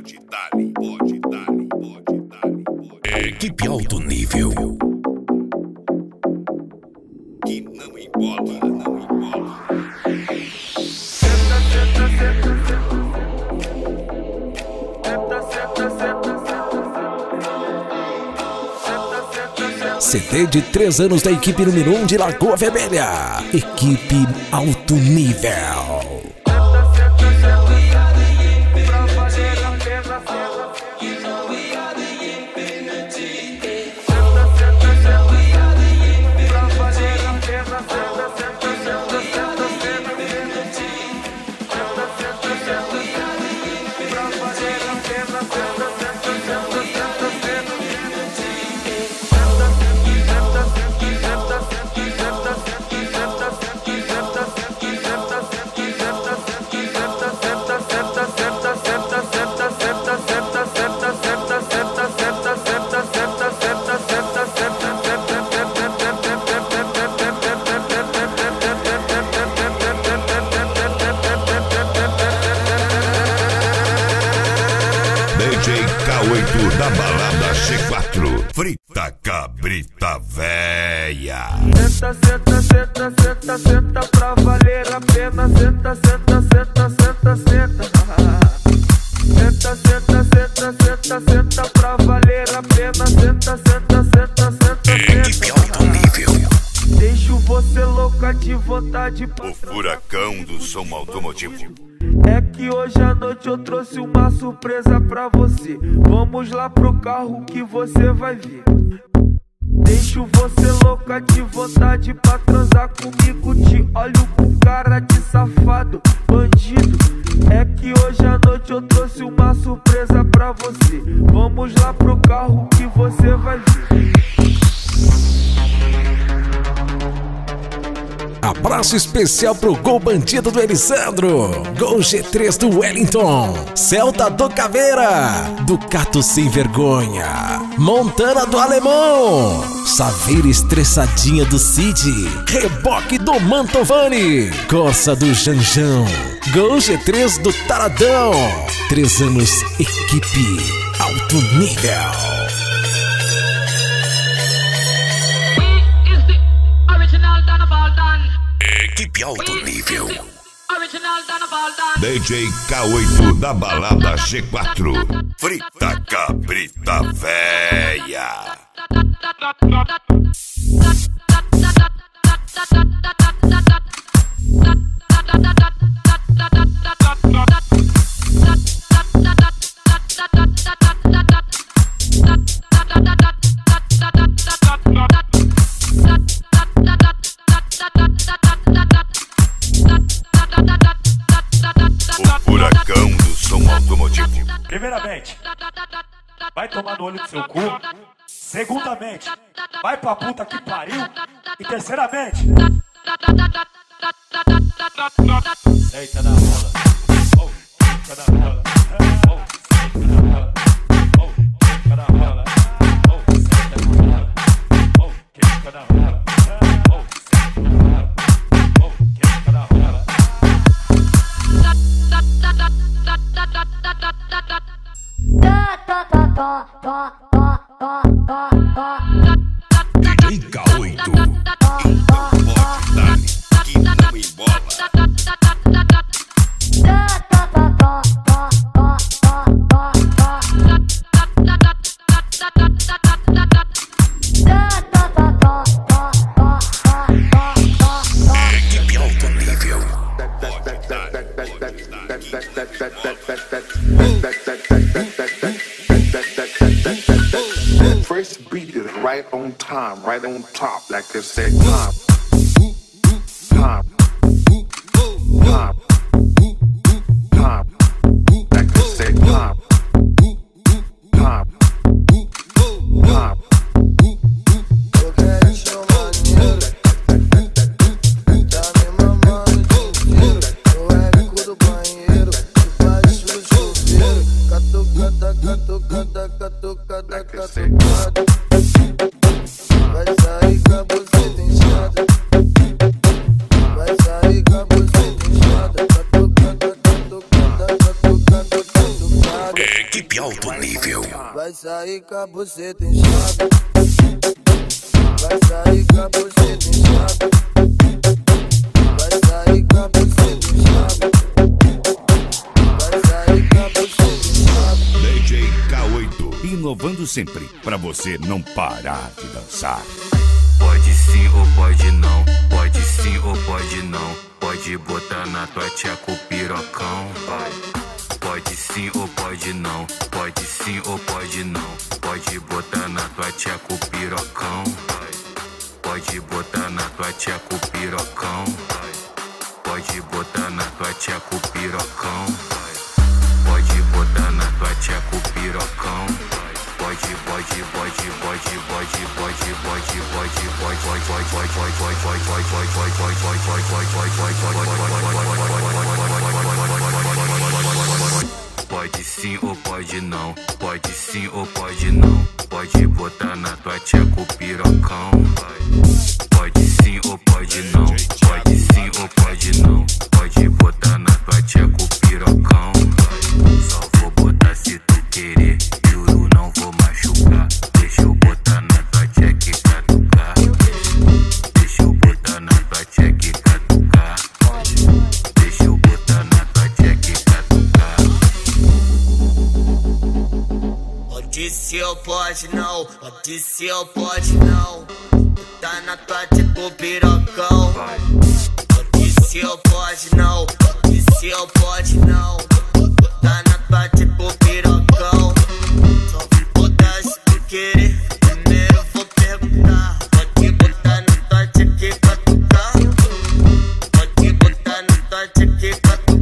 pode dar-lhe, pode dar-lhe, pode dar-lhe. Equipe alto nível. Que não embola, não embola. CD de 3 anos da equipe número 1 de Lagoa Vermelha. Equipe alto nível. DJ K8 da balada C4. Frita cabrita véia. Senta, senta, senta, senta, senta pra valer a pena. Senta, senta, senta, senta, senta. Senta, senta, senta, senta, senta pra valer a pena. Senta, senta, senta, senta, Equipe alto nível. Deixo você louca de vontade. O furacão do som automotivo. É que hoje à noite eu trouxe uma surpresa pra você. Vamos lá pro carro que você vai ver. Deixo você louca de vontade pra transar comigo. Te olho com cara de safado, bandido. É que hoje à noite eu trouxe uma surpresa pra você. Vamos lá pro carro que você vai ver. Abraço especial pro Gol Bandido do Elisandro, Gol G3 do Wellington, Celta do Caveira, Ducato Sem Vergonha, Montana do Alemão, Saveira Estressadinha do Cid, Reboque do Mantovani, Corsa do Janjão, Gol G3 do Taradão. 3 anos, equipe alto nível. Equipe alto nível. DJ K8 da balada C4. Frita cabrita véia. O furacão do som automotivo. Primeiramente, vai tomar no olho do seu cu. Segundamente, vai pra puta que pariu. E terceiramente, deita na rola. Oh, deita na rola. Oh, deita na rola. Oh, deita na rola. Oh, deita na rola. Oh, deita na rola. Oh, deita na rola. Oh, deita na rola. DJ K8. Então pode dar-lhe, que não embola. Equipe alto nível. First beat is right on time, right on top, like they said, time, time, time, time, like they said, time, time, time. Eu quero show maneiro, tá me mamando dinheiro. O Érico do banheiro, faz no chuveiro. Catucada, catucada, catucada, catucada. Vai sair com a buceta inchada. Vai sair com a buceta inchada. Vai sair com a buceta inchada. Vai sair com a buceta inchada. Vai sair com a buceta inchada. DJ K8, inovando sempre, pra você não parar de dançar. Pode sim ou pode não, pode sim ou pode não. Pode botar na tua tcheca o pirocão. Pode sim ou pode não, pode sim ou pode não. Pode botar na tua tcheca o pirocão. Pode botar na tua tcheca o pirocão. Pode botar na tua tcheca o pirocão. Pode botar na tua tcheca o pirocão. Pode, pode, pode, pode, pode, pode, pode, pode, pode sim ou pode não, pode sim ou pode não. Pode botar na tua tcheca o pirocão. Pode sim ou pode não, pode sim ou pode não. Pode botar na tua tcheca o pirocão. Só vou botar se tu querer, juro não vou machucar. Deixa eu botar na tua tcheca e catucar. Deixa eu botar na tua tcheca e catucar. Deixa eu botar na tua tcheca e catucar. Pode sim ou pode não, pode sim ou pode não. Tá na tua tcheca o pirocão. Pode sim ou pode não, pode sim ou pode não. Tá na tua tcheca o pirocão. Só vou botar se tu querer, primeiro vou perguntar. Pode botar na tua tcheca e catucar. Pode botar na tua tcheca e catucar.